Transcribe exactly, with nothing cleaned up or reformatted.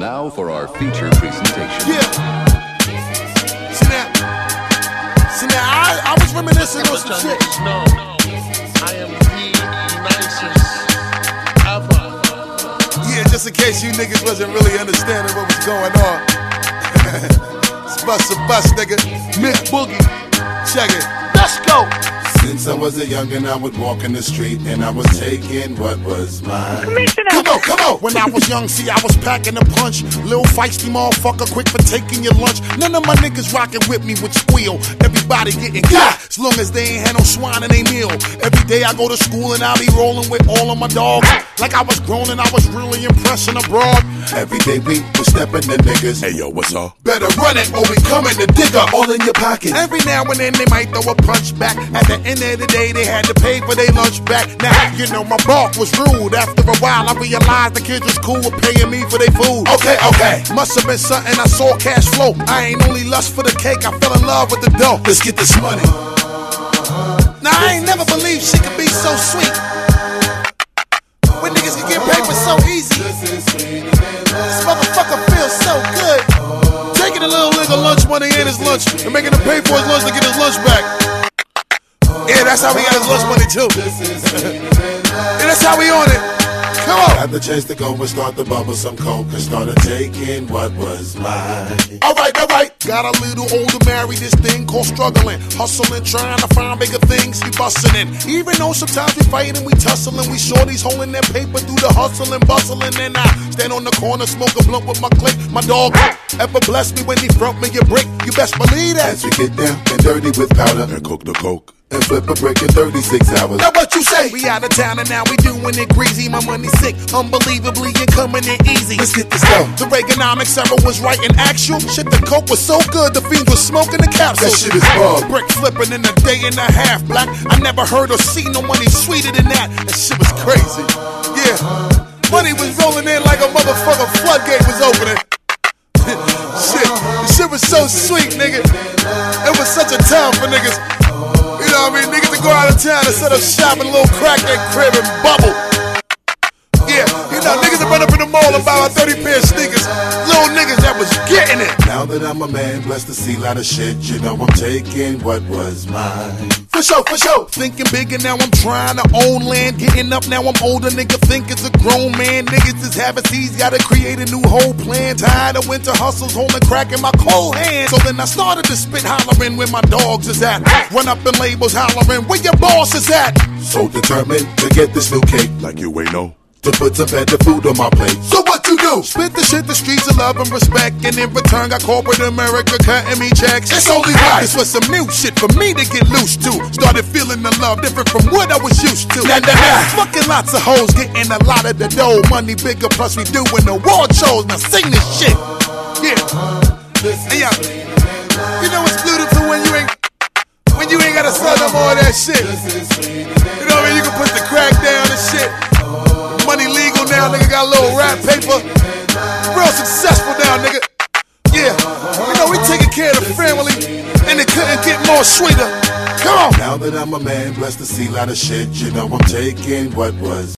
now for our feature presentation. Yeah. See now, see now, I, I was reminiscing on some shit. No, I am the nicest ever. Yeah, just in case you niggas wasn't really understanding what was going on. It's bust a bust, nigga. Mick Boogie. Check it. Let's go. Since I was a youngin', I would walk in the street and I was taking what was mine. Come on, come on. When I was young, see, I was packing a punch. Little feisty motherfucker, quick for taking your lunch. None of my niggas rockin' with me with squeal. Everybody getting got, as long as they ain't had no swine in they meal. Every day I go to school and I be rolling with all of my dogs. Like I was grown and I was really impressing abroad. Every day we was stepping the niggas. Hey yo, what's up? Better run it or we coming to dig up all in your pocket. Every now and then they might throw a punch back. At the end of the day, they had to pay for their lunch back. Now, you know, my bark was rude. After a while, I realized the kids was cool with paying me for their food. Okay, okay. Must have been something I saw cash flow. I ain't only lust for the cake, I fell in love with the dough. Let's get this money. Now, I ain't never believed she could be so sweet. When niggas can get paper so easy. This motherfucker feels so good. Taking a little nigga lunch money in his lunch and making him pay for his lunch to get his lunch back. Yeah, that's how we got his lunch money too. Yeah, that's how we on it. Come on. Got the chance to go and start the bubble some coke and started taking what was mine. Alright, alright. Got a little older, married this thing called struggling. Hustling, trying to find bigger things, we bustin' in. Even though sometimes we fightin', we tussling. We shorties holding that paper through the hustling, bustling. And I stand on the corner, smoke a blunt with my clique. My dog ever bless me when he front me a brick. You best believe that. As we get down and dirty with powder and cook the coke. And flip a brick in thirty-six hours. Now what you say? We out of town and now we doing it greasy. My money sick, unbelievably and coming in easy. Let's get this down. The Reaganomics era was right and actual. Shit, the coke was so good, the fiends was smoking the capsule. That shit is bug. Brick flipping in a day and a half, black. I never heard or seen no money sweeter than that. That shit was crazy. Yeah, money was rolling in like a motherfucking floodgate was opening. Shit, the shit was so sweet, nigga. It was such a time for niggas. You know what I mean? Niggas to go out of town and set up shop in a little crack that crib and bubble. Yeah, you know, niggas that run up in the mall and buy a thirty pair of sneakers. Little niggas that was getting it. Now that I'm a man, blessed to see a lot of shit, you know I'm taking what was mine. For sure, for sure. Thinking bigger, now I'm trying to own land. Getting up, now I'm older, nigga think it's a grown man. Niggas is habits, he's gotta create a new whole plan. Tired of winter hustles, holding crack in my cold hand. So then I started to spit hollering where my dogs is at. Run up in labels hollering where your boss is at. So determined to get this new cake, like you ain't know. To put some better food on my plate. So what you do? Spit the shit, the streets of love and respect. And in return got corporate America cutting me checks. It's only right. This was some new shit for me to get loose to. Started feeling the love different from what I was used to. Nah, nah, nah. Fucking lots of hoes, getting a lot of the dough. Money bigger, plus we doing award shows. Now sing this shit. Yeah. Hey, yo. You know what's beautiful when you ain't when you ain't gotta sell no more of that shit. You know what I mean? You can put the crack down and shit. Money legal now, nigga, got a little rap paper. Real successful now, nigga. Yeah, you know, we taking care of the family, and it couldn't get more sweeter. Come on. Now that I'm a man, blessed to see a lot of shit, you know I'm taking what was